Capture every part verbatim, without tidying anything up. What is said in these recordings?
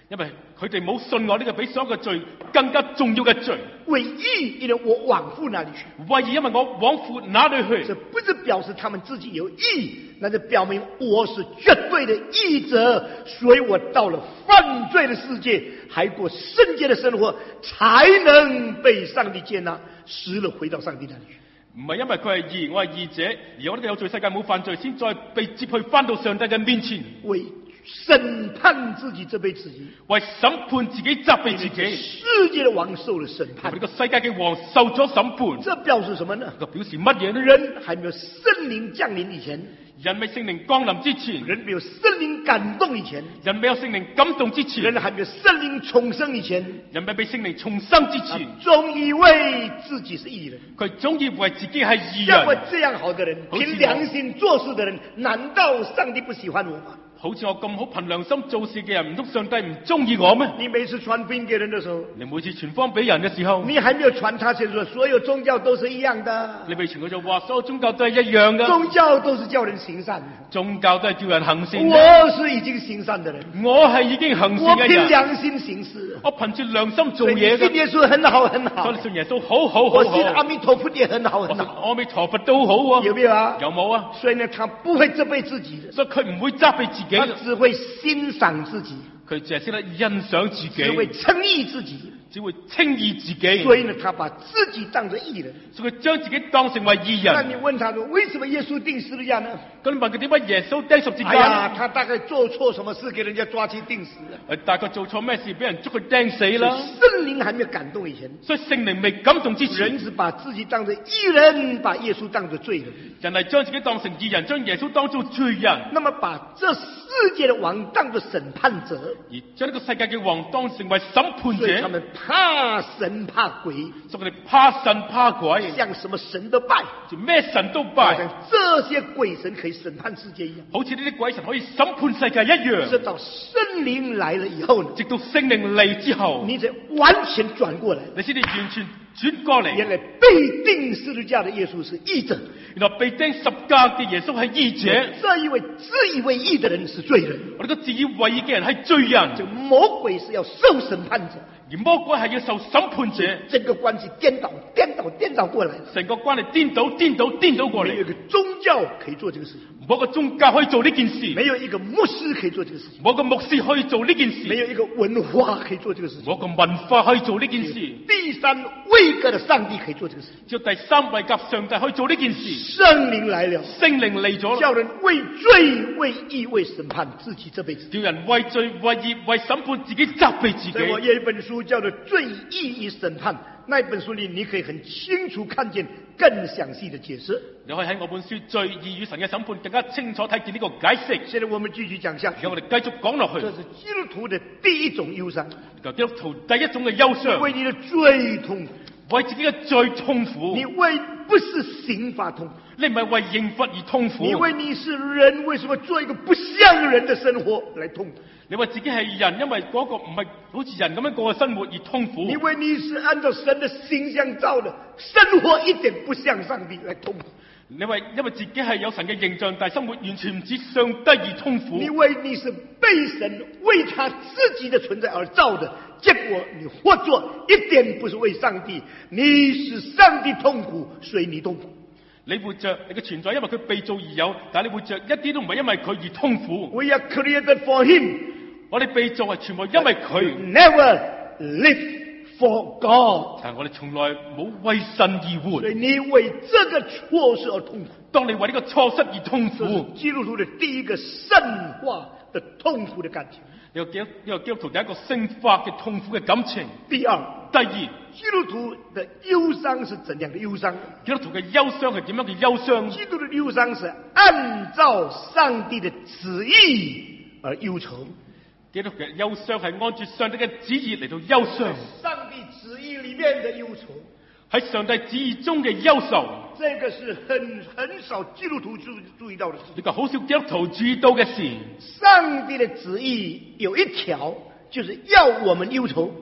因為佢哋冇信我呢個比所有嘅罪更加重要嘅罪。 为义，因为我往父那里去。 為義，因為我往父那裏去。 这不是表示他们自己有义，那是表明我是绝对的义者，所以我到了犯罪的世界，还过圣洁的生活，才能被上帝接纳，死了回到上帝那里去。 唔係因為佢係義，我係義者，而我呢個有罪世界冇犯罪，先再被接去翻到上帝嘅面前。 为审判自己这杯子义， 為審判自己、責備自己。 世界的王受了审判， 呢個世界嘅王受咗審判。 这表示什么呢？ 這表示乜嘢呢？ 人还没有圣靈降臨以前， 人未聖靈降臨之前， 人没有聖靈感動以前， 人未有聖靈感動之前， 人还没有聖靈重生以前， 人未被聖靈重生之前， 總以為自己是義人。 佢總以為自己係義像我人。 這樣好的人， 好似憑良心做事的人，難道上帝不喜歡我嗎？ 好似我咁好憑良心做事嘅人，唔通上帝唔中意我咩？ 你每次傳福音給人的時候， 你每次傳福音俾人嘅時候， 你還沒有傳他先說所有宗教都是一樣的， 你未傳佢就話所有宗教都係一樣噶， 宗教都是叫人行善， 宗教都係叫人行善。 我是已經行善的人， 我係已經行我憑善嘅人， 良心行事， 我憑住良心做所以你嘢嘅。 信耶穌很好很好所以，你信耶穌好好好我信阿好， 彌陀佛也很好我信很好， 阿彌陀佛都好啊， 有沒有啊？ 有冇啊？ 所以呢，他不會責備自己的， 所以佢唔會責備自己他嘅， 只會欣賞自己， 佢淨係識得欣賞自只會己， 稱義自己。 只會稱義自己。 所以呢，他把自己當作義人。 所以佢將自己當成為義那人。 你問他說，為什麼耶穌釘十字架呢？ 咁你問佢點解耶穌釘十字架哎呀， 呢？ 他大概做錯什麼事，給人家抓去釘死了。 誒，大概做錯咩事，俾人捉佢釘死啦。 聖靈還沒有感動以前， 所以聖靈未感動之前， 人是把自己當作義人，把耶穌當作罪人。 人係將自己當成義人，將耶穌當做罪人， 那麼把這世界的王當作審判者， 而將呢個世界嘅王當成為審判者。 所以他們怕神怕鬼， 所以佢哋怕神怕鬼， 向什麼神都拜， 就咩神都好拜， 像這些鬼神可以審判世界一樣。 好似呢啲鬼神可以審判世界一樣。 直到聖靈來了以後呢， 直到聖靈嚟之後， 你才完全轉過來， 你先至完全轉過嚟。 原來被釘十字架的耶穌是義者， 原來被釘十架嘅耶穌係義者， 這一位自以為義的人是罪人， 我哋個自以為義嘅人係罪人， 這個魔鬼是要受審判者， 而魔鬼係要受審判者。 整個關係顛倒顛倒顛倒過來了。 成個關係顛倒顛倒顛倒過嚟， 沒有一個宗教可以做這個事情， 冇一個宗教可以做呢件事， 沒有一個牧師可以做這個事情， 冇一個牧師可以做呢件事， 沒有一個文化可以做這個事情， 冇一個文化可以做呢件事， 第三位格的上帝可以做這個事情。 只有第三位格上帝可以做呢件事。 聖靈來了， 聖靈嚟咗啦， 叫人為罪、為義、為審判自己這輩子。 叫人為罪、為義、為審判自己，責備自所以我己。 有一本書叫做《罪義與審判》，那一本書裏你可以很清楚看見更詳細的解釋。 你可以喺我本書《罪義與神嘅審判》更加清楚睇見呢個解釋。 現在我們繼續講下去， 讓我哋繼續講落去。 這是基督徒的第一種憂傷， 就基督徒第一種嘅憂傷， 為你的罪痛苦， 為自己嘅罪痛苦。 你為不是刑罰痛苦， 你唔係為刑罰而痛苦， 你為你是人，為什麼做一個不像人的生活來痛苦？ 你話自己係人，因為嗰個唔係好似人咁樣過嘅生活而痛苦。 你為你是按照神的形象造的，生活一點不像上帝來痛苦。 你為因為自己係有神嘅形象，但係生活完全唔似上帝而痛苦。 你為你是被神為他自己的存在而造的，結果你活着一點不是為上帝，你使上帝痛苦，所以你痛苦。 你活着，你嘅存在因為佢被造而有，但係你活着一啲都唔係因為佢而痛苦。 We are created for him. 我哋被造係全部因為佢， Never live for God. 但係我哋從來冇為神而活。 所以你為這個錯事而痛苦， 當你為呢個錯失而痛這是苦， 基督徒的第一個聖化的痛苦的感情。 呢個基督呢個基督徒第一個聖化嘅痛苦嘅感情。 第二， 第二， 基督徒的憂傷是怎樣的憂傷？ 基督徒嘅憂傷係點樣嘅憂傷？ 基督的憂傷是按照上帝的旨意而憂愁。 基督徒嘅憂傷係按住上帝嘅旨意嚟到憂傷， 上帝旨意裏面的憂愁， 喺上帝旨意中嘅憂愁。 這個是很很少基督徒注注意到的事。 呢個好少基督徒注意到嘅事。 上帝的旨意有一條，就是要我們憂愁。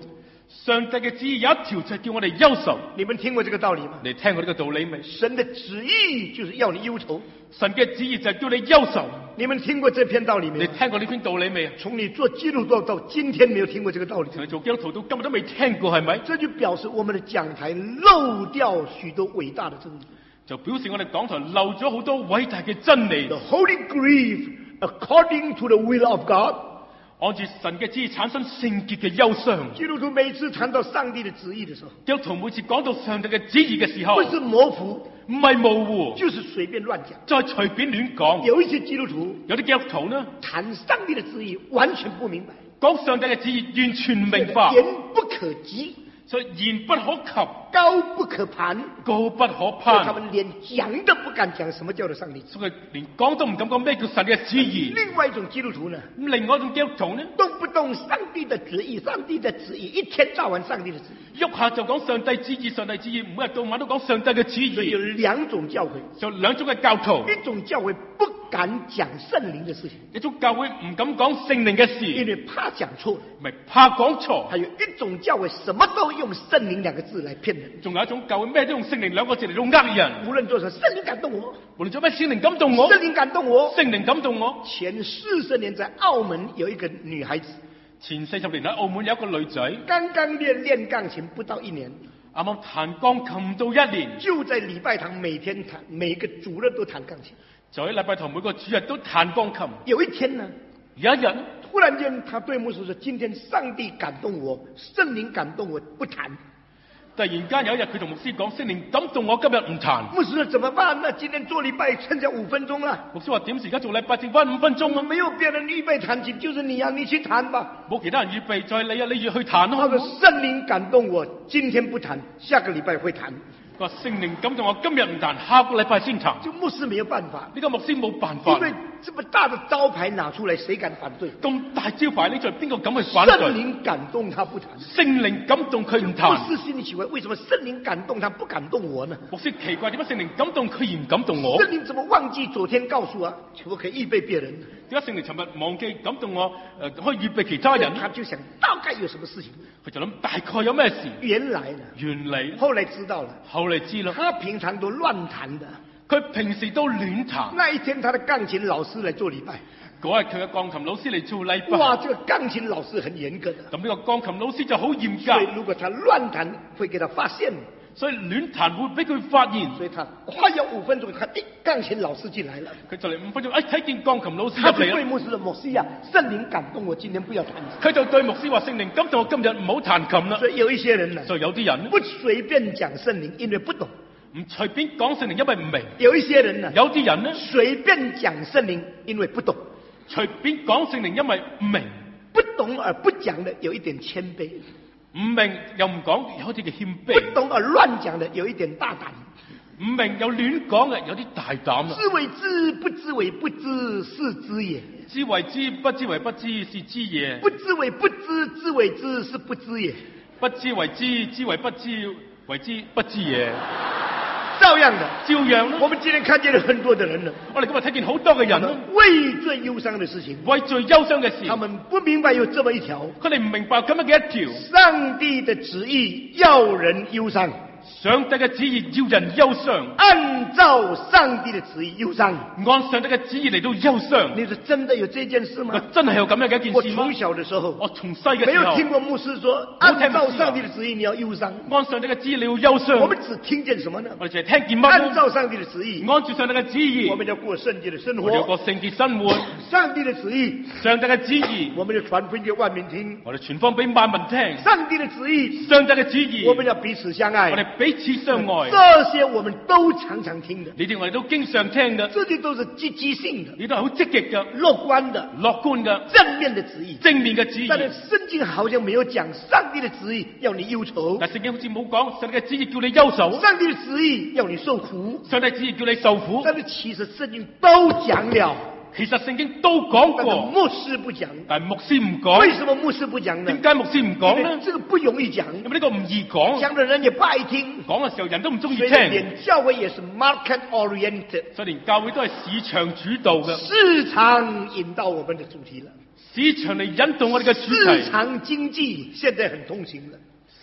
上帝嘅旨意有一條就係叫我哋憂愁。 你們聽過這個道理嗎？ 你聽過呢個道理未？ 神的旨意就是要你憂愁。 神嘅旨意就係叫你憂愁。 你們聽過這篇道理沒有？ 你聽過呢篇道理未？ 從你做基督徒到今天沒有聽過這個道理。 從你做基督徒到今日都未聽過，係咪？ 這就表示我們的講台漏掉許多偉大的真理。 就表示我哋講台漏咗好多偉大嘅真理。 The holy grief according to the will of God。 按住神嘅旨意產生聖潔嘅憂傷。 基督徒每次談到上帝的旨意的時候， 基督徒每次講到上帝嘅旨意嘅時候， 不是模糊， 唔係模糊， 就是隨便亂講， 再隨便亂講。 有一些基督徒， 有啲基督徒呢， 談上帝的旨意完全不明白， 講上帝嘅旨意完全唔明白， 言不可及， 所以言不可及， 高不可攀， 高不可所以攀。 他們連講都不敢講，什麼叫做上帝旨意？ 所以連講都唔敢講咩叫神嘅旨意。 另外一種基督徒呢， 咁另外一種基督徒呢， 動不動上帝的旨意，上帝的旨意，一天到晚上帝的旨意， 喐下就講上帝旨意，上帝旨意，每日到晚都講上帝嘅旨所以有意。 兩種教會， 就兩種嘅教徒， 一種教會不敢講聖靈的事情， 一種教會唔敢講聖靈嘅因事， 為怕講錯； 咪怕講錯。 還有一種教會什麼都用聖靈兩個字來騙人， 仲有一種教會咩都用聖靈兩個字嚟到呃人。 無論做什麼，聖靈感動我， 無論做咩，聖靈感動我， 聖靈感動我。 聖靈感動我。 前四十年在澳門有一個女孩子， 前四十年喺澳門有一個女仔， 剛剛練練鋼琴不到一年， 啱啱彈鋼琴到一年， 就在禮拜堂每天彈，每個主日都彈鋼琴。 就喺禮拜堂每個主日都彈鋼琴。 有一天呢， 有一日， 突然間他對牧師說：今天上帝感動我，聖靈感動我，不彈。 突然間有一日，佢同牧師講：聖靈感動我，今日唔彈。 牧師說：怎麼辦？那今天做禮拜剩下五分鐘啦。 牧師話：點時而家做禮拜剩翻五分鐘啊？ 沒有別人預備彈琴，就是你啊，你去彈吧。 冇其他人預備，就係你啊，你要去彈咯。 他說：聖靈感動我，今天不彈，下個禮拜會彈。 佢話聖靈感動我，今日唔彈，下個禮拜先彈。 就牧師沒有辦法， 呢個牧師冇辦法， 因為這麼大的招牌拿出來，誰敢反對？ 咁大招牌呢，在邊個敢去反聖對？ 靈感動他不彈， 聖靈感動佢唔牧彈。 師心裡奇怪，為什麼聖靈感動他不感動我呢？ 牧師奇怪點解聖靈感動佢而唔感動我？ 聖靈怎麼忘記昨天告訴啊，可不可以預備別人？ 點解聖靈尋日忘記感動我？誒、呃，可以預備其他人？ 他就想大概有什麼事情。 佢就諗大概有咩事？ 原來呢， 原嚟後來知道了， 後嚟知啦， 他平常都亂彈的。 佢平時都亂彈。 那一天，他的鋼琴老師來做禮拜。 嗰日佢嘅鋼琴老師嚟做禮拜。 哇，這個鋼琴老師很嚴格的。 咁呢個鋼琴老師就好嚴所以格， 如果他亂彈，會給他發現。 所以亂彈會俾佢發現。 所以他快要五分鐘，他誒，鋼琴老師進來了。 佢就嚟五分鐘，哎睇見鋼琴老師他就入嚟啦。 對牧師說：牧師啊，聖靈感動我，今天不要彈。 佢就對牧師話：聖靈感動我今日唔好彈琴啦。 所以有一些人呢， 所以有啲人不隨便講聖靈，因為不懂。 唔隨便講聖靈，因為唔明； 有一些人呢， 有啲人呢， 隨便講聖靈，因為不懂。 隨便講聖靈，因為唔明。 不懂而不講的，有一點謙卑； 唔明又唔講，有啲嘅謙不卑； 懂而亂講的，有一點大膽。 唔明又亂講嘅，有啲大膽啦。 知為知，不知為不知，是知也； 知為知，不知為不知，是知也； 不知為不知，知為知，是不知也。 不知為知，知為不知，為知不知也。 照樣的， 照樣啦。 我們今天看見了很多的人了， 我哋今日睇見好多嘅人啦， 為最憂傷的事情， 為最憂傷嘅事， 他們不明白有這麼一條， 佢哋唔明白咁樣嘅一條， 上帝的旨意要人憂傷， 上帝嘅旨意要人憂傷， 按照上帝的旨意憂傷。 按上帝嘅旨意嚟到憂傷。 你說真的有這件事我嗎？ 真係有咁樣嘅一件事嗎我從？小的時候我從細嘅沒時候， 有聽過牧師說，按照上帝的旨意你要憂傷。 按上帝嘅旨意你要憂傷。 我們只聽見什麼呢？ 我哋淨係聽見乜呢？ 按照上帝的旨意， 按住上帝嘅旨意， 我們要過聖潔的生我哋要過活。 聖潔生活。 上帝的旨意， 上帝嘅旨意， 我們要傳福音給萬民聽。 我哋傳放俾萬民聽。 上帝的旨意， 上帝嘅旨意， 我們要彼此相愛。 我哋彼此相愛。 這些我們都常常聽的， 呢啲我哋都經常聽嘅， 這些都是積極性的、 呢都係好積極嘅、 樂觀的、 樂觀嘅、 正面的旨意。 正面嘅旨意。 但是聖經好像沒有講上帝的旨意要你憂愁， 但聖經好似冇講上帝嘅旨意叫你憂愁， 上帝的旨意要你受苦。 上帝旨意叫你受苦。 但是其實聖經都講了， 其實聖經都講但是過， 牧師不講。 但係牧師唔為講。 什麼牧師不講呢點？解牧師唔講因為呢？ 這個不容易講， 因為呢個唔易講， 講的人也不愛聽。 講嘅時候人都唔中意所以聽， 連教會也是 market oriented， 所以連教會都係市場主導嘅， 市場引導我們的主題了。 市場嚟引導我哋嘅主市題。 場經濟現在很通行了，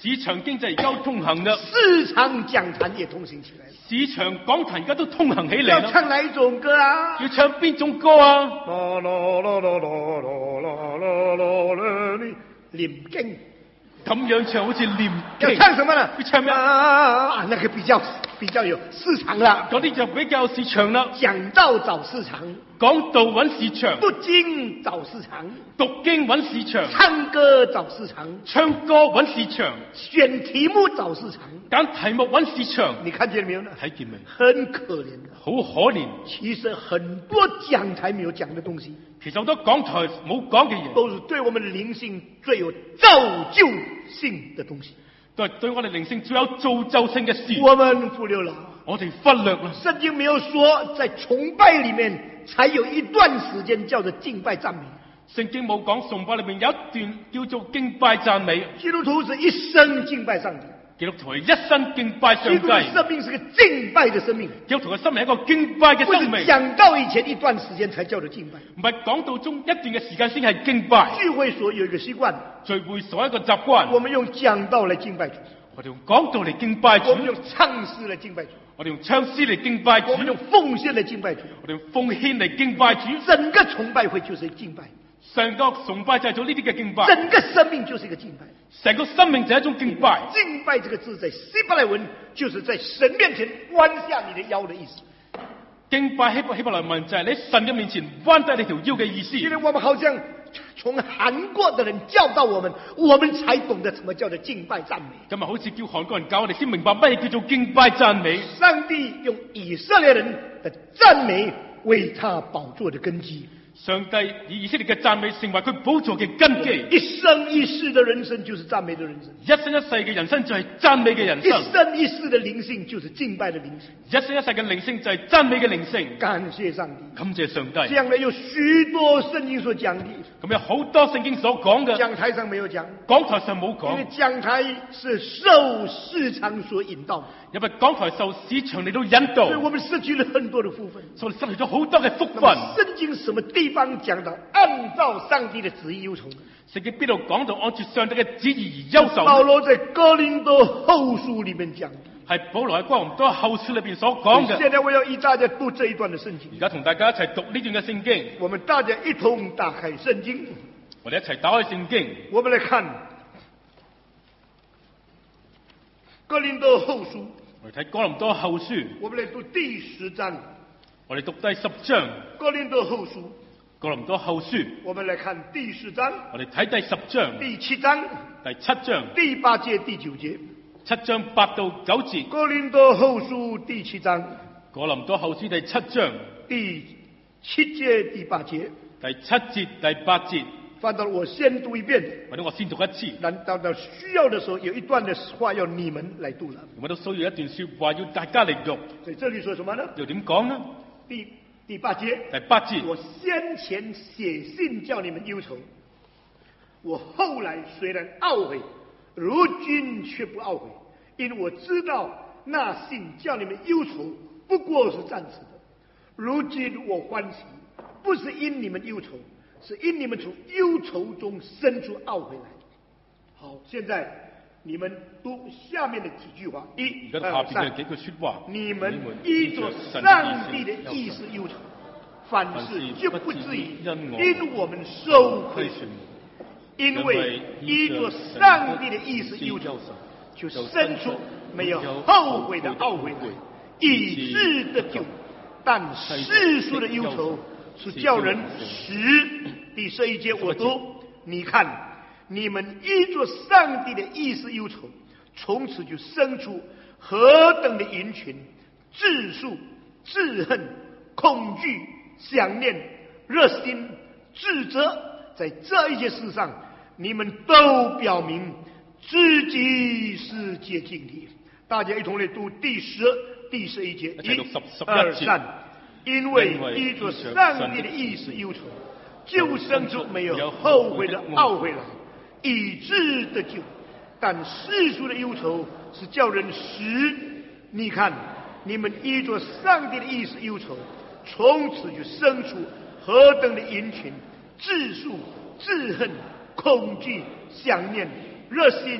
市場經濟而家都通行啦， 市場講壇也通行起來了。 市場講壇而家都通行起嚟要啦。 唱哪一種歌啊？ 要唱邊種歌啊？ 啦啦啦啦啦啦啦啦啦！念經。 咁樣唱好似念要經。 唱什麼呢？ 要唱咩啊？ 啊，那個比較比較有市場啦。 嗰啲就比較市場啦。 講道找市場， 講道揾市場， 讀經找市場， 讀經揾市場， 唱歌找市場， 唱歌揾市場， 選題目找市場。 揀題目揾市場。 你看見沒有呢？ 睇見未？ 很可憐的。 好可憐。 其實很多講台沒有講的東西， 其實好多講台冇講嘅嘢， 都是對我們的靈性最有造就性的東西， 都係對我哋靈性最有造就性嘅事。 我們忽略了。 我哋忽略啦。 聖經沒有說在崇拜裏面才有一段時間叫做敬拜讚美， 聖經冇講崇拜裏面有一段叫做敬拜讚美。 基督徒是一生敬拜上帝， 基督徒係一生敬拜上基督徒的帝。 生命是個敬拜的生命， 基督徒嘅生命係一個敬拜嘅不是生命， 講道以前一段時間才叫做敬拜。 唔係講道中一段嘅時間先係敬拜。 聚會所有一個習慣， 聚會所一個習慣， 我們用講道來敬拜主， 我哋用講道嚟敬拜主， 我們用唱詩來敬拜主， 我哋用唱詩嚟敬拜主， 我們用奉獻來敬拜主。 我哋用奉獻嚟敬拜主。 整個崇拜會就是敬拜， 成個崇拜就係做呢啲嘅敬拜， 整個生命就是一個敬拜。 成個生命就係一種敬拜。 敬拜這個字在希伯來文就是在神面前彎下你的腰的意思。 敬拜希伯希伯來文就係你喺神嘅面前彎低你條腰嘅意思。 因為我們好像從韓國的人教導我們，我們才懂得什麼叫做敬拜讚美。 今日好似叫韓國人教我哋先明白乜嘢叫做敬拜讚美。 上帝用以色列人的讚美為他寶座的根基， 上帝以以色列嘅讚美成為佢寶座嘅根基。 一生一世的人生就是讚美的人生， 一生一世嘅人生就係讚美嘅人一生。 生一世的靈性就是敬拜的靈性。 一生一世嘅靈性就係讚美嘅靈性。 感謝上帝， 感謝上帝。 這樣呢有許多聖經所講的， 咁有好多聖經所講嘅， 講台上沒有講， 講台上冇因為講， 講台是受市場所引導， 因為講台受市場嚟到引導， 所以我們失去了很多的福分。 所以失去咗好多嘅福那分。 麼聖經什麼地方講到按照上帝的旨意憂愁呢？ 聖經邊度講到按住上帝嘅旨意而憂愁呢？ 保羅在哥林多後書裏面講的。 係保羅喺哥林多後書裏邊所講嘅。 現在我要與大家讀這一段的聖經而，家同大家一齊讀呢段嘅聖經， 我們大家一同打開聖經， 我哋一齊打開聖經， 我們來看哥林多後書， 我哋睇哥林多後書， 我們來讀第十章。 我哋讀第十章哥林多後書， 哥林多後書， 我們來看第十章、 我哋睇第十章、 第七章、 第七章、 第八節、第九節。 七章八到九節， 哥林多後書第七章哥林多後書第七章第七節、第八節。 第七節第八節， 翻到我先讀一遍， 或者我先讀一次， 難道到需要的時候有一段的話要你們來讀了？ 我都需要一段說話要大家嚟讀， 所以這裏說什麼呢？ 又點講呢？ 第第八節， 第八節， 我先前寫信叫你們憂愁，我後來雖然懊悔，如今卻不懊悔，因為我知道那信叫你們憂愁不過是暫時的。如今我歡喜，不是因你們憂愁，是因你們從憂愁中生出懊悔來。好，現在你們讀下面的幾句話，一、 而家下邊嘅幾句說話， 你們依着上帝的意思憂愁，凡事就不至於因我們受虧損，因為依着上帝的意思憂愁，就生出沒有後悔的懊悔來，以致得救。但世俗的憂愁是叫人死。第十一節我讀，你看，你們依着上帝的意思憂愁，從此就生出何等的淫群、自訴、自恨、恐懼、想念、熱心、自責，在這一些事上，你們都表明自己是潔淨的。大家一同來讀第十、第十一節，一、二、三。因為依着上帝的意思憂愁，就生出沒有後悔的懊悔來，以致得救。但世俗的憂愁是叫人死。你看，你們依着上帝的意思憂愁，從此就生出何等的淫群、自訴、自恨、恐懼、想念、熱心、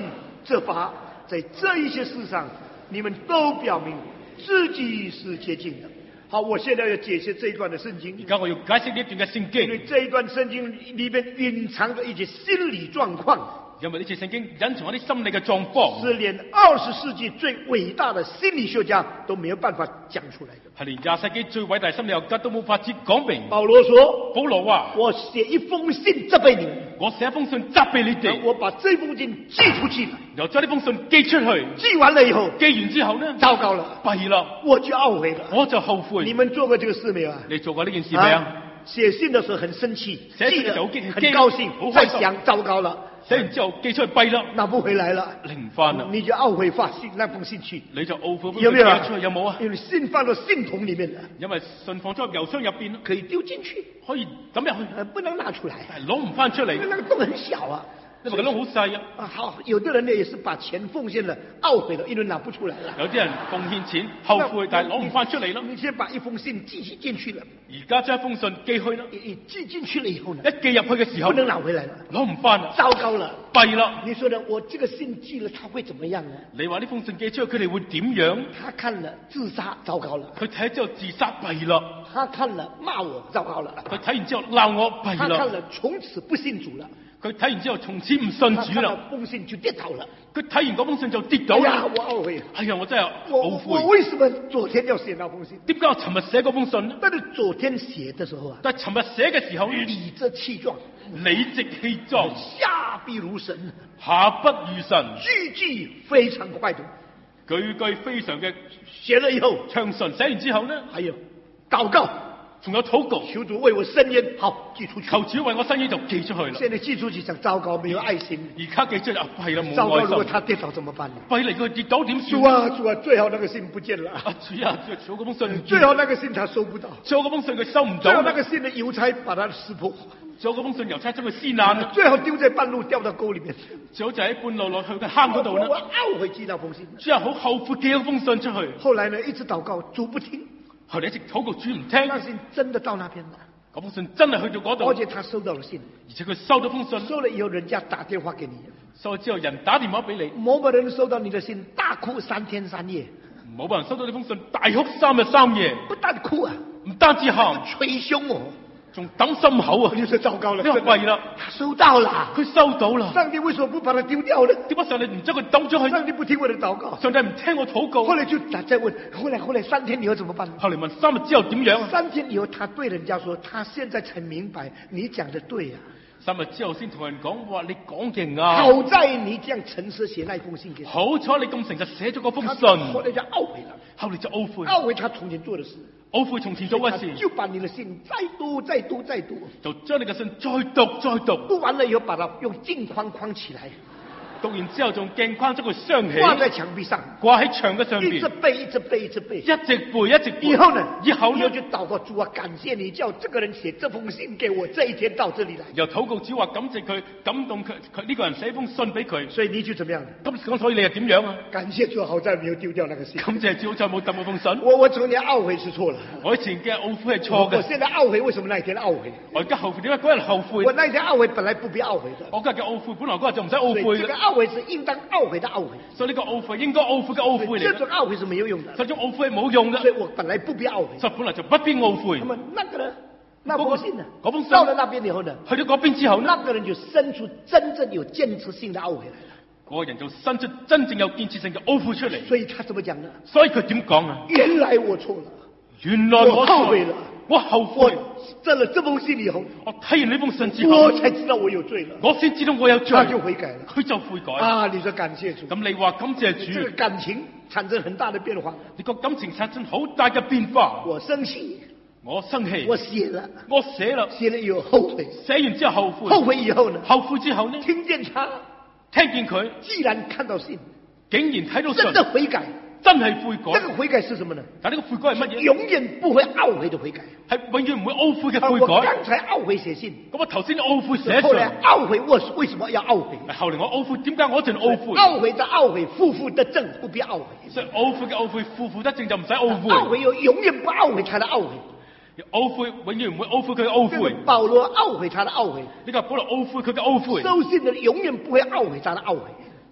这法在这一些事上，你们都表明自己是洁净的。好，我现在要解释这一段的圣经。 而家我要解釋呢一段嘅聖因經， 为这一段圣经里面蕴藏着一些心理状况， 因為呢次聖經隱藏一啲心理嘅狀況， 是连二十世纪最伟大的心理学家都没有办法讲出来的。 係連廿世紀最偉大心理學家都冇法子講明。 保罗说保羅話： 我写一封信責備你們， 我寫一封信責備你哋， 我把这封信寄出去， 然後將呢封信寄出去， 寄完了以后， 寄完之後呢， 糟糕了， 弊啦， 我就懊悔了。 我就後悔。 你们做过这个事没有啊？ 你做過呢件事未啊？ 写信的时候很生气， 寫信寄了嘅時候好激很高兴好，開心再想糟糕了， 寫完之後寄出去弊啦， 拿不回来了， 拎唔翻啦， 你就懊悔發信那封信去， 你就懊悔封信有沒有啊寄出去有冇啊？ 因為信放到信筒里面了， 因為信放咗入郵箱入邊， 可以丢进去， 可以抌入去， 呃不能拿出来， 但係攞唔翻出嚟因為，那个洞很小啊。 因為個窿好細啊。 啊，好，有的人呢也是把錢奉獻了，懊悔了，因為拿不出來了。 有啲人奉獻錢後悔，但係攞唔翻出嚟咯。 你先把一封信寄進去了， 而家將一封信寄去啦， 你你寄進去了以後呢， 一寄入去嘅時候不能拿回來了， 攞唔翻啦， 糟糕了。 弊啦。 你說呢？我這個信寄了，他會怎麼樣呢？ 你話呢封信寄出去，佢哋會點樣？ 他看了自殺，糟糕了。 佢睇之後自殺弊啦， 他看了罵我，糟糕了。 佢睇完之後鬧我弊他看啦， 了從此不信主了。 佢睇完之後從此唔信主啦， 他看了封信就跌倒了。 佢睇完嗰封信就跌倒哎呀， 啦。 我懊悔。 哎呀，我真係我懊悔。 我為什麼昨天要寫那封信？ 點解我尋日寫嗰封信呢？ 但是昨天寫的時候啊， 但係尋日寫嘅時候， 理直氣壯， 理直氣壯， 下必如神， 下不如神， 句句非常快讀。 句句非常嘅寫了以後， 暢順。寫完之後呢， 還有禱告， 仲有禱告， 求主為我伸冤，好寄出去。 求主為我伸冤就寄出去啦。 現在寄出去想糟糕，沒有愛心。 而家寄出去啊，係啦， 糟糕， 冇愛心。 如果他跌倒怎麼辦呢？ 弊嚟佢跌倒點主算？ 啊主啊，最好那個信不見了， 啊主啊，最好嗰封信唔見， 最好那個信他收不到， 最後嗰封信佢收唔到最好，那個信的郵差把它撕破， 最後嗰封信郵差將佢撕爛啦， 最好丟在半路掉到溝裏面。 最好就喺半路落去嘅坑嗰度我我啦。 懊悔寄那封信。 之後好後悔寄咗封信出去， 後來呢，一直禱告，主不聽， 後嚟一直禱告主唔聽， 那信真的到那邊了， 嗰封信真係去到嗰度， 而且他收到了信， 而且佢收到封信， 收了以後人家打電話給你， 收咗之後人打電話俾你， 某某人收到你的信，大哭三天三夜， 冇人收到呢封信，大哭三日三夜， 不但哭啊， 唔單止喊， 捶胸哦， 仲抌心口啊！ 你說糟糕了， 呢個弊啦， 他收到了， 佢收到啦， 上帝為什麼不把它丟掉呢？ 點解上帝唔將佢抌咗去？ 上帝不聽我的禱告， 上帝唔聽我禱告， 後來就他再問，後來後來三天以後怎麼辦呢？ 後嚟問三日之後點樣啊？ 三天以後，他對人家說，他現在才明白你講的對啊， 三日之後先同人講話，你講嘅啱。 好在你這樣誠實寫那封信給他， 好彩你咁誠實寫咗嗰封他信， 後來就懊悔了， 後嚟就懊悔， 懊悔他從前做的事， 懊悔從前做嘅事， 就把你的信再讀再讀再讀， 就將你嘅信再讀再讀， 讀完了以後把它用鏡框框起來， 讀完之後仲鏡框將佢鑲起， 掛在牆壁上， 掛喺牆嘅上一直邊， 背一直背一直背。 一直背一直背。 以後呢？ 以後呢就禱告主啊，感謝你叫這個人寫這封信給我，這一天到這裡來。 由禱告主話感謝佢，感動佢，佢呢個人寫封信俾佢。 所以你就怎麼樣？ 咁咁所以你又點樣啊？ 感謝主，好在沒有丟掉那個信。 感謝主好彩冇抌嗰封信。 我我從前懊悔是錯了， 我以前嘅懊悔係錯我嘅， 現在懊悔，為什麼那一天懊悔？ 我而家後悔點解嗰日後悔？ 我那一天懊悔本來不必懊悔的， 我今日嘅懊悔本來嗰日就唔使所以懊悔嘅， 這個懊悔是應當懊悔的懊悔， 所以呢個懊悔應該懊悔嘅懊悔嚟嘅。 這種懊悔是沒有用的， 這種懊悔係冇用嘅， 所以我本來不必懊悔。 所以本來就不必懊悔那。麼那個人，那封信呢？ 嗰封信到了那邊以後呢？ 去到嗰邊之後呢， 那個人就生出真正有建設性的懊悔來了。 嗰個人就生出真正有建設性嘅懊悔出嚟。 所以他怎麼講呢？ 所以佢點講啊？ 原來我錯了， 原來我我後悔了， 我後我悔。 得了這封信以後， 我睇完呢封信之我後， 才知道我有罪了， 我先知道我有罪， 他就悔改了。 佢就悔改。 啊，你說感謝主， 咁你話感謝這個主， 感情產生很大的變化。 你個感情產生好大嘅變化。 我生氣， 我生氣， 我寫了， 我寫啦， 寫了以後後悔， 寫完之後後悔， 後悔以後呢？ 後悔之後呢？ 聽見他聽見佢既然看到信， 竟然睇到信真，的悔改， 真係悔改。 這個悔改是什麼呢？ 但呢個悔改係乜嘢？ 永遠不會懊悔的悔改。 係永遠唔會懊悔嘅啊， 悔我改。 剛才懊悔寫信， 咁我頭先懊悔寫後來信， 懊悔，我為什麼要懊悔？ 後嚟我懊悔，點解我一陣懊悔？ 懊悔的懊悔，負負得正，不必懊悔。 所以懊悔嘅懊悔，負負得正就唔使懊懊悔。 悔有永遠不懊悔他的懊悔。 懊悔永遠唔會懊悔佢嘅懊這個悔。 保羅懊悔他的懊悔， 呢個係保羅懊悔佢嘅懊悔。 收信的人永遠不會懊悔他的懊悔。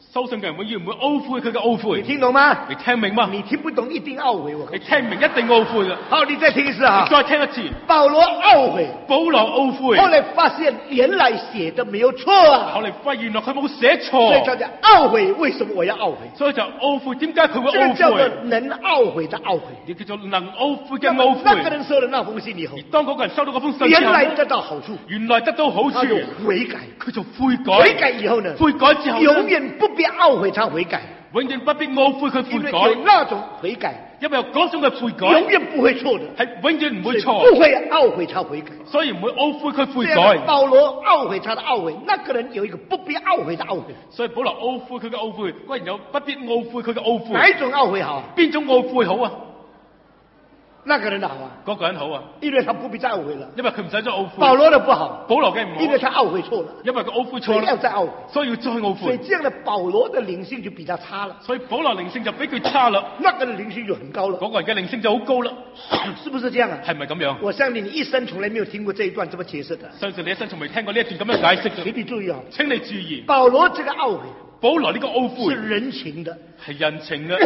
收信嘅人永遠唔會懊悔佢嘅懊你悔。 听懂吗？ 你聽明嗎？ 你听不懂一定懊悔。我告訴你聽唔明一定懊悔嘅。 好，你再听一次啊你。再聽一次， 保羅懊悔， 保羅懊悔， 后来发现原来写的没有错啊， 後嚟發現原來佢冇寫錯， 所以叫做懊悔。为什么我要懊悔？ 所以就懊悔。點解佢會这个叫做懊悔？ 能懊悔的懊悔。 亦叫做能懊悔嘅那懊么那个悔。 人收了那封信以后而，當嗰個人收到嗰封信之後呢， 原來得到好處， 原來得到好處他，就悔改。 佢就悔悔改。 改以後呢， 悔改之後呢， 永遠不必懊悔他悔改， 永遠不必懊悔佢因為悔改， 有那種悔改因為有嗰種嘅悔改永遠不會錯的， 係永遠唔會不錯， 會懊悔他悔改。 所以唔會懊悔佢悔這樣改。 保羅懊悔他的懊悔，那個人有一個不必懊悔的懊悔。 所以保羅懊悔佢嘅懊悔，嗰人有不必懊悔佢嘅懊悔。 哪一種懊悔好啊？ 邊種懊悔好啊？ 那個人好啊， 嗰個人好啊， 因為他不必再懊悔了。 因為佢唔使再懊保悔。 羅的不好， 保羅嘅唔好， 因為他懊悔錯了， 因為佢懊悔所以要錯啦， 再懊悔。 所以要再懊所以悔。 這樣的保羅的靈性就比他差了， 所以保羅靈性就比佢差啦， 那個人靈性就很高了， 嗰個人嘅靈性就好高啦， 是不是這樣啊？ 係咪咁樣？ 我相信你一生從來沒有聽過這一段這麼解釋的。 相信你一生從未聽過呢一段咁樣解釋請嘅。 你注意啊， 請你注意， 保羅這個懊悔保羅呢個懊悔是人情的， 係人情嘅，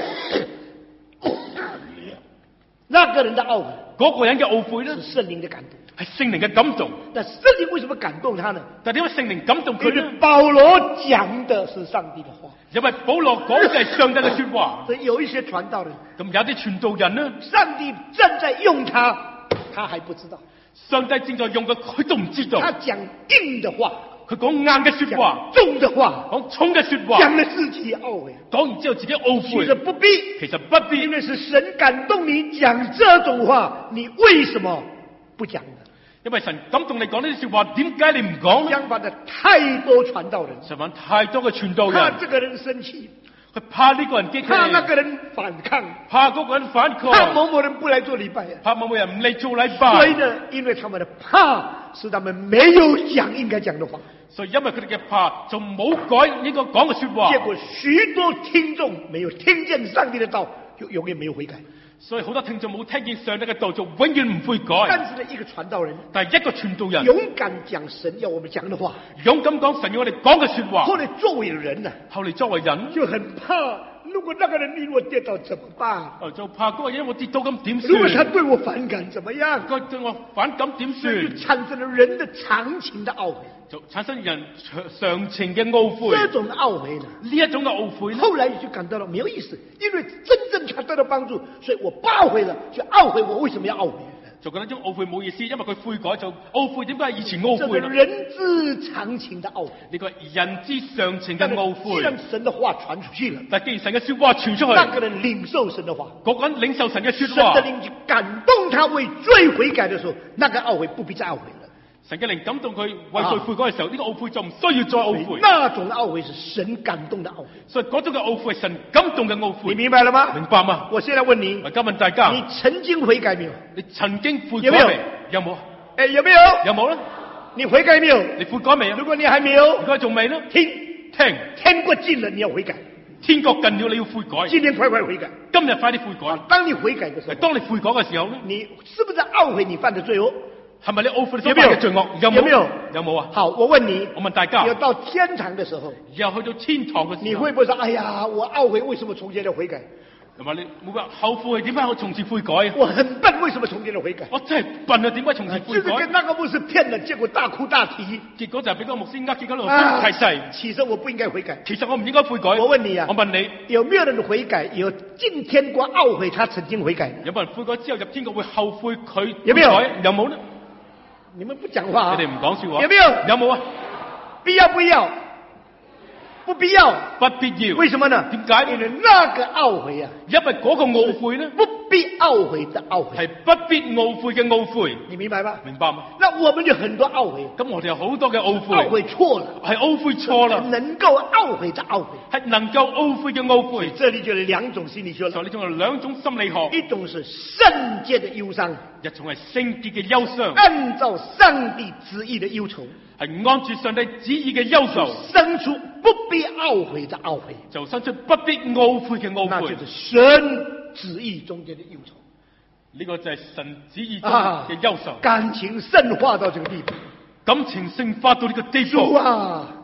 那個人的懊悔嗰個人嘅懊悔咧是聖靈的感動。 係聖靈嘅感動。 但聖靈為什麼感動他呢？ 但係點解聖靈感動佢因為咧？ 保羅講的是上帝的話， 因為保羅講嘅係上帝嘅說話。 所以有一些傳道人， 咁有啲傳道人呢， 上帝正在用他，他還不知道， 上帝正在用嘅，佢都唔知道。 他講硬的話， 佢講硬嘅說話， 講重的話， 講重嘅說話， 講了自己懊悔。 講完之後自己懊其悔實。不必， 其實不必因，為是神感動你講這種話，你為什麼不講呢？ 因為神感動你講呢啲說話，點解你唔講呢？ 相反的，太多傳道人， 相反太多嘅傳道人， 怕這個人生氣， 佢怕呢個人激氣， 怕那個人反抗， 怕嗰個人反怕抗， 某某人不來做禮拜。 怕某某人唔嚟做禮拜。 所以呢，因為他們的怕，使他們沒有講應該講的話， 所以因為佢哋嘅怕，就冇改應該講嘅說話結。果許多聽眾沒有聽見上帝的道，就永遠沒有悔改。 所以好多聽眾冇聽見上帝嘅道，就永遠唔悔改。 但是呢，一個傳道人但係一個傳道人勇敢講神要我們講的話， 勇敢講神要我哋講嘅說話， 後來作為人呢、 後嚟作為人， 就很怕，如果那個人令我跌倒怎麼辦？ 呃就怕嗰個人我跌倒咁點如果他算？ 對我反感怎麼樣？ 佢對我反感點所以就算？ 產生了人的長情的懊悔。 就產生人長常情嘅懊悔。 這種懊悔呢， 呢一種嘅懊悔呢， 後來就感到了沒有意思，因為真正他得到幫助，所以我不懊悔了，就懊悔我為什麼要懊悔？ 就覺得呢種懊悔冇意思，因為佢悔改就懊悔，點解以前懊這悔呢？ 是人之常情的懊悔。 呢個係人之常情嘅但是懊悔。 既然神的話傳出去了， 但既然神嘅說話傳出去， 那個人領受神的話， 嗰個人領受神嘅說神的話， 靈就感動他為罪悔改的時候，那個懊悔不必再懊悔了。 神嘅靈感動佢為罪悔改嘅時候，呢、個懊悔就唔需要再懊悔。 那種懊悔是神感動的懊悔， 所以嗰種嘅懊悔係神感動嘅懊你悔。 明白了嗎？ 明白嗎？ 我現在問你我，而家問大家， 你曾經悔改沒有？ 你曾經悔有沒有改未？有冇？ 哎，有沒有？ 有冇咧？ 你悔改沒有？ 你悔改未啊如？果你還沒有而，家仲未咧？ 聽， 聽， 天國近了，你要悔改， 天國近了，你要悔改。 今天快快悔改。 今日快啲悔改。 當你悔改的時候， 當你悔改嘅時候咧， 你是不是懊悔你犯的罪哦？ 係咪你懊悔你所犯嘅罪惡？有冇？ 有沒有？ 有冇啊？ 好，我問你， 我問大家要，到天堂的時候， 以後去到天堂嘅時候， 你會不會說：哎呀，我懊悔，為什麼從前的悔改？ 同埋你會話後悔點解我從此悔改啊？ 我很笨，為什麼從前的悔改？ 我真係笨啊！點解從此悔就是跟改？ 那個牧師騙了，結果大哭大啼。 結果就係俾嗰個牧師呃，結果喺度啊太細。 其實我不應該悔改。 其實我唔應該悔改。 我問你啊我問你， 有沒有人悔改？有進天國懊悔他曾經悔改的？ 有冇人悔改之後入天國會後悔佢有沒有悔改？有冇呢？ 你們不講話啊？ 你哋唔講笑話。 有沒有？ 有冇啊？ 必要不要？不必要。 不必要。 為什麼呢？ 點解？ 因為那個懊悔啊， 因為嗰個懊悔呢， 不必懊悔的懊悔， 係不必懊悔嘅懊悔。 你明白嗎？ 明白嗎？ 那我們就很多懊悔， 咁我哋有好多嘅懊悔， 懊悔錯了， 係懊悔錯啦， 能夠懊悔的懊悔。 係能夠懊悔嘅懊悔。 這裡就有兩種心理學了， 就呢種有兩種心理學， 一種是聖潔的憂傷， 一種係聖潔嘅憂傷， 按照上帝旨意的憂愁， 係按住上帝旨意嘅憂愁， 生出不必懊悔的懊悔， 就生出不必懊悔嘅懊悔。 那就是神旨意中間的憂愁。 呢個就係神旨意中啊嘅憂愁， 感情深化到這個地步， 感情升華到呢個地主步。 啊！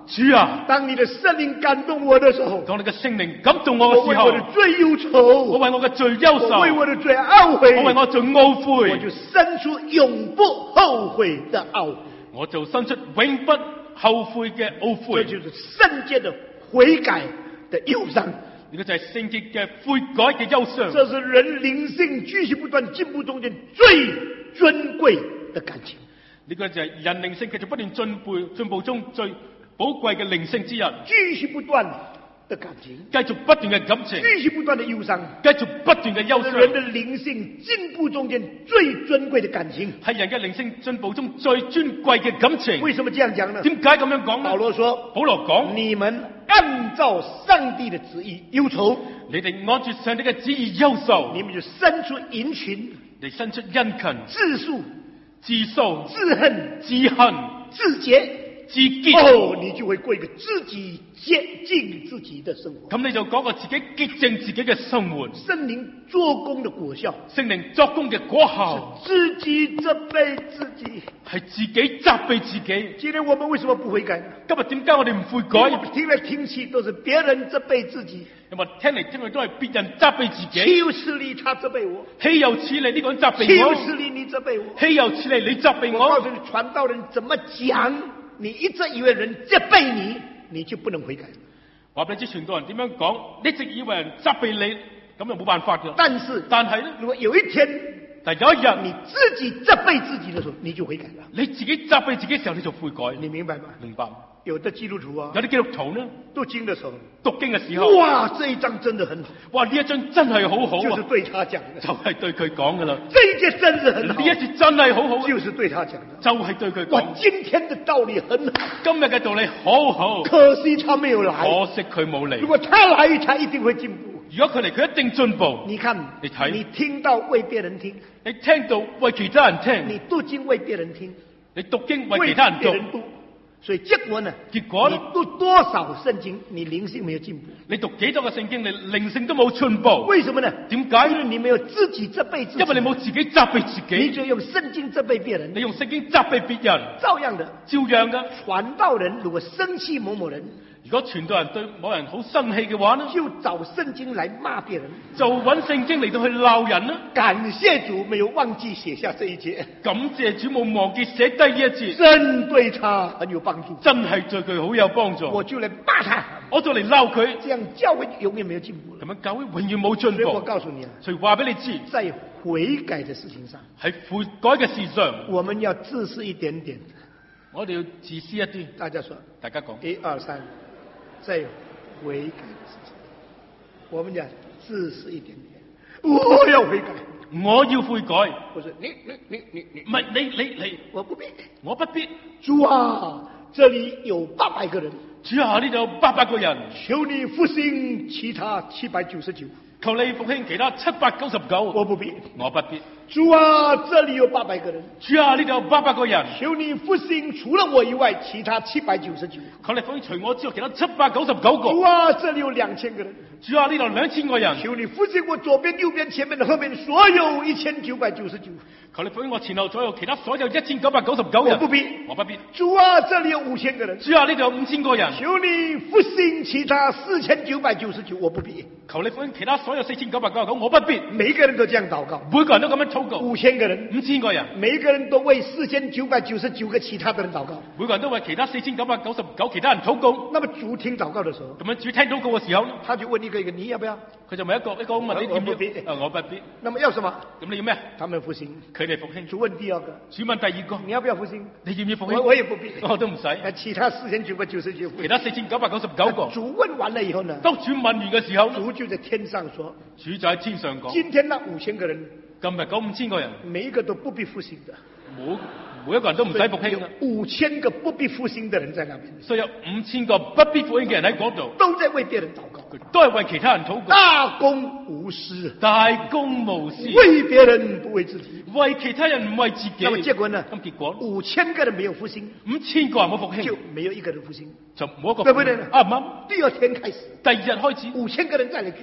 主啊， 当你的圣灵感动我的时候， 當你嘅聖靈感動我我嘅時候， 为我的罪忧我愁， 為我嘅罪憂愁， 我为我的罪懊悔， 我為我罪懊我悔， 就生出永不后悔的懊悔。 我就生出永不後悔嘅懊这悔。 就是圣洁的悔改的忧伤， 呢個就係聖潔嘅悔改嘅憂傷。 这是人灵性继续不断进步中间最尊贵的感情。 呢個就係人靈性繼續不斷進步進步中最寶貴嘅靈性之人， 继续不斷的感情， 繼續不斷嘅感情， 继续不斷的憂傷， 繼續不斷嘅憂是人傷， 的靈性進步中間最尊貴的感情。 係人嘅靈性進步中最尊貴嘅感情。 為什麼這樣講呢？ 點解咁樣講呢？ 保羅說： 保羅講： 你們按照上帝的旨意憂愁， 你哋按住上帝嘅旨意憂愁， 你們就生出殷勤、 你生出殷勤、 自訴、 自訴、 自恨、 自恨、 自潔。 自潔。 哦，你就會過一個自己潔淨自己的生活。 咁你就講個自己潔淨自己嘅生活。 聖靈做工的果效， 聖靈作工嘅果效， 自己責備自己。 係自己責備自己。 今天我們為什麼不悔改呢？ 今日點解我哋唔悔改？ 我們聽來聽去都是別人責備自己。 因為聽嚟聽去都係別人責備自己。 豈有此理，他責備我； 豈有此理，呢個人責備豈有我； 此理，你責備我。 豈有此理，你責備我。 我告訴你，傳道人怎麼講，你一直以為人責備你，你就不能悔改。 話俾你知，傳道人點樣講，一直以為人責備你，咁就冇辦法㗎。 但是， 但係咧， 如果有一天但有一日你自己責備自己的時候，你就悔改了。 你自己責備自己嘅時候，你就悔改。 你明白嗎？ 明白嗎？ 有的基督徒啊， 有啲基督徒呢， 讀經的時候， 讀經嘅時候， 哇，這一章真的很好， 哇！呢一章真係好好啊， 就是對他講的。 就係對佢講噶啦。 這一節真是很好， 呢一節真係好好啊， 就是對他講的。 就係對佢哇， 講。 今天的道理很好， 今日嘅道理好好， 可惜他沒有來。 可惜佢冇嚟如。果他來，他一定會進步。 如果佢嚟，佢一定進步。 你看， 你睇你聽到為別人聽， 你聽到為其他人聽， 你讀經為別人聽， 你讀經為其他人讀， 為別人讀，所以結果呢？ 結果呢你讀多少聖經，你靈性沒有進步。 你讀幾多個聖經，你靈性都冇進步。 為什麼呢？ 點解？ 因為你沒有自己責備自己， 因為你冇自己責備自己， 你就用聖經責備別人， 你用聖經責備別人， 照樣的。 照樣噶。 傳道人如果生氣某某人， 如果傳道人對某人好生氣嘅話呢， 就找聖經來罵別人。 就揾聖經嚟到去鬧人啦。 感謝主沒有忘記寫下這一節， 感謝主冇忘記寫低呢一節， 真對他很有幫助。 真係對佢好有幫助。 我就嚟罵他， 我就嚟鬧佢， 這樣教會永遠沒有進步了。 咁樣教會永遠冇進所以我步。 告訴你啊， 所以話俾你知， 在悔改的事情上， 喺悔改嘅事上， 我們要自私一點點。 我哋要自私一啲。 大家說， 大家講， 一二三，在悔改的事情，我們要自私一點點。我要悔改， 我要悔改， 不是你你你你你， 唔係你你你， 我不必。 我不必。 主啊，這裡有八百個人， 主下呢度有八百個人， 求你復興其他七百九十九。 求你復興其他七百九十九。 我不必。 我不必。 主啊，這裡有八百個人， 主下呢度有八百個人， 求你復興除了我以外其他七百九十九。 求你復興除我之外其他七百九十九個。 主啊，這裡有兩千個人， 主下呢度兩千個人， 求你復興我左邊、右邊、前面、後面所有一千九百九十九。 求你復興我前後左右其他所有一千九百九十九人。 我不必。 我不必。 主啊，這裡有五千個人， 主下呢度有五千個人， 求你復興其他四千九百九十九。我不必。 求你復興其他所有四千九百九十九。我不必。 每一個人都這樣禱告， 每個人都咁樣禱告。 五千個人， 五千個人， 每一個人都為四千九百九十九個其他的人禱告， 每個人都為其他四千九百九十九其他人禱告。 那麼主聽禱告的時候， 咁樣主聽禱告嘅時候， 他就問一個一個，你要不要？ 佢就問一個一個問你點我不必要？啊，我不必。 那麼要什麼？ 咁你要咩？ 他們復興。 佢哋復興。 主問第二個， 主問第二個， 你要不要復興？ 你要唔要復興？ 我我也不必， 我都唔使。 那其他四千九百九十九， 其他四千九百九十九個。 主問完了以後呢？ 當主問完嘅時候， 主就在天上說， 主就喺天上講： 今天那五千個人， 今日嗰五千個人， 每一個都不必復興的， 每每一個人都唔使復興嘅。 五千個不必復興的人在那邊， 所以有五千個不必復興嘅人喺嗰度， 都在為別人禱告， 都係為其他人禱告。 大公無私， 大公無私， 為別人不為自己， 為其他人唔為自己。 那麼結果呢？ 咁結果五千個人沒有復興， 五千個人冇復興， 就沒有一個人復興， 就冇一個。 對不對？ 啱唔啱？ 第二天開始， 第二日開始， 五千個人再來聚會，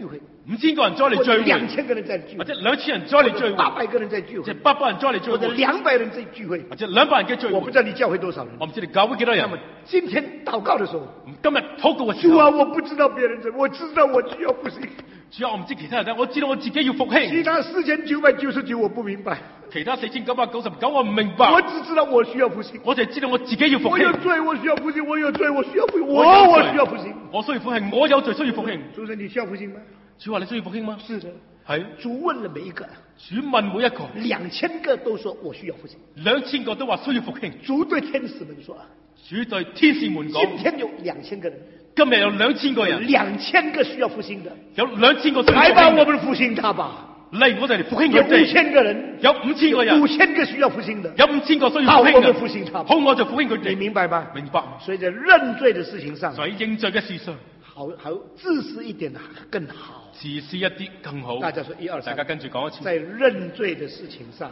五千個人再嚟聚會， 兩千個人在聚會， 或者兩千人再嚟聚會， 八百個人在聚會， 或者八百人再嚟聚或者會， 兩百人在聚會， 或者兩百人嘅聚會。 我不知道你教會多少人。 我唔知你教會幾多人。 那麼今天禱告的時候， 今日禱告嘅時候， 主啊，我不知道別人怎麼，我知道我需要復興。 主啊，我唔知其他人咧，我知道我自己要復興。 其他四千九百九十九我不明白， 其他四千九百九十九我唔明白。 我只知道我需要復興。 我就係知道我自己要復興。 我有罪，我需要復興；我有罪，我需要復興。 我我我需要復興。 我需要復興，我有罪需要復興。 主說你需要復興嗎？ 主話你需要復興嗎？ 是的。 係。 主問了每一個， 主問每一個， 兩千個都說我需要復興， 兩千個都話需要復興。 主對天使們說， 主對天使們講， 今天有兩千個人， 今日有兩千個人， 兩千個需要復興的， 有兩千個需要復興。 來吧，我們復興他吧。 嚟，我哋嚟復興有佢哋。 五千個人， 有五千個人， 五千個需要復興的， 有五千個需要好， 復興我們嘅。 復興他吧。 好，我就復興佢哋。 你明白嗎？ 明白。 所以在認罪的事情上， 所以認罪嘅事上， 好好自私一點更好。 自私一啲更好。 大家說一二三， 大家跟住講一次。 在認罪的事情上，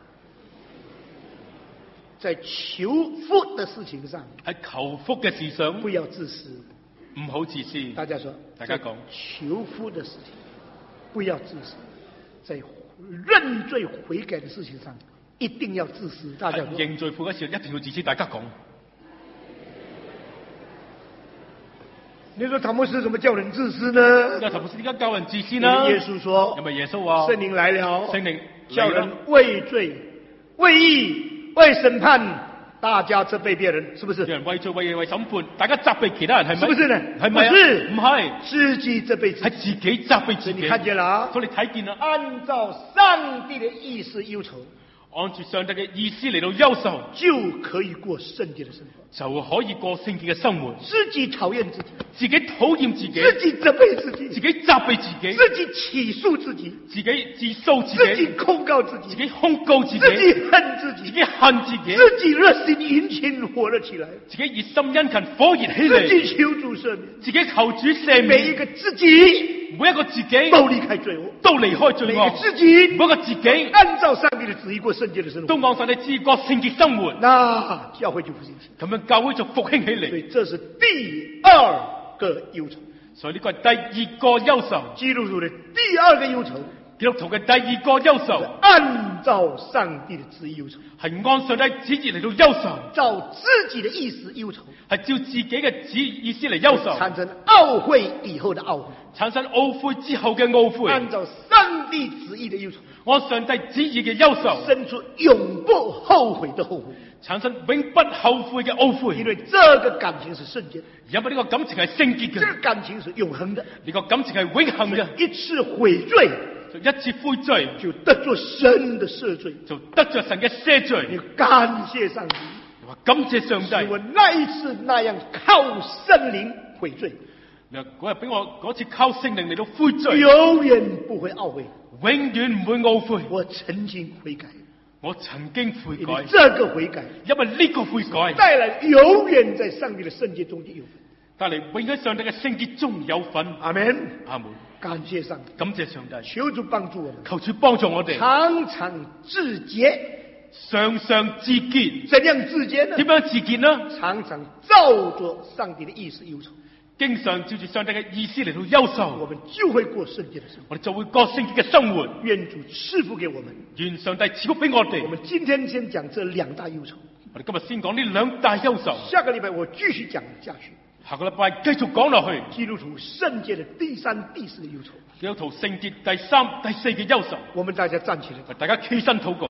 在求福的事情上， 喺求福嘅事上， 不要自私， 唔好自私。 大家說， 大家講求福的事情，不要自私，在認罪悔改的事情上，一定要自私。大家說認罪悔改嘅時候一定要自私。大家講。 你說譚牧師怎麼叫人自私呢？ 那譚牧師點解教人自私呢？ 耶穌說， 因為耶穌話， 聖靈來了， 聖靈叫人為罪、為義、為審判，大家責備別人，是不是？ 有人為罪、為義、為審判，大家責備其他人，係咪？ 是不是呢？ 係咪啊？ 不是， 唔係， 自己責備自己， 係自己責備自己。 你看見了啊？ 所以你睇見啦， 按照上帝的意思憂愁， 按住上帝嘅意思嚟到憂愁， 就可以過聖潔的生活， 就可以過聖潔嘅生活。 自己討厭自己， 自己討厭自己， 自己責備自己， 自己責備自己， 自己起訴自己， 自己自訴自己， 自己控告自己， 自己控告自己， 自己恨自己， 自己恨自己， 自己熱心殷勤活了起來， 自己熱心殷勤火熱起嚟， 自己求主赦免， 自己求主赦免， 每一個自己， 每一個自己都離開罪惡， 都離開罪惡， 每一個自己， 每一個自己按照上帝的旨意過聖潔的生活， 都按上帝旨意過聖潔生活， 那教會就復興起來， 咁樣教會就復興起嚟。 所以這是第二個憂愁， 所以呢個係第二個憂愁， 基督徒的第二個憂愁， 基督徒嘅第二個憂愁， 按照上帝的旨意憂愁， 係按上帝旨意嚟到憂愁， 照自己的意思憂愁， 係照自己嘅旨意思嚟憂愁， 產生懊悔以後的懊悔， 產生懊悔之後嘅懊悔， 按照上帝旨意的憂愁， 按上帝旨意嘅憂愁， 生出永不後悔的後悔， 產生永不後悔嘅懊悔。 因為這個感情是聖潔的， 因為呢個感情係聖潔嘅， 這個感情是永恆的， 呢個感情係永恆嘅。 一次悔罪， 就一次悔罪， 就得着神的赦罪， 就得着神嘅赦罪。 你感謝上帝， 你話感謝上帝， 我那一次那樣靠聖靈悔罪， 你話嗰日俾我嗰次靠聖靈嚟到悔罪， 永遠不會懊悔， 永遠唔會懊悔。 我曾經悔改， 我曾經悔改， 因為這個悔改， 因為呢個悔改帶來永遠在上帝的聖潔中的有份， 帶嚟永喺上帝嘅聖潔中有份。 阿門， 阿門。 感謝上帝， 感謝上帝， 求主幫助我們， 求主幫助我哋， 常常自潔， 常常自潔。 怎樣自潔呢？ 點樣自潔呢？ 常常照着上帝的意思憂愁， 經常照住上帝嘅意思嚟到憂我愁， 們就會過聖潔的生活。 我哋就會過聖潔嘅生活。 願主賜福給我們。 願上帝賜福俾我哋我。們今天先講這兩大憂愁， 我哋今日先講呢兩大憂愁， 下個禮拜我繼續講下去。 下個禮拜繼續講落去。 基督徒聖潔的第三、第四個憂愁， 基督徒聖潔第三、第四嘅憂愁。 我們大家站起來， 大家起身禱告。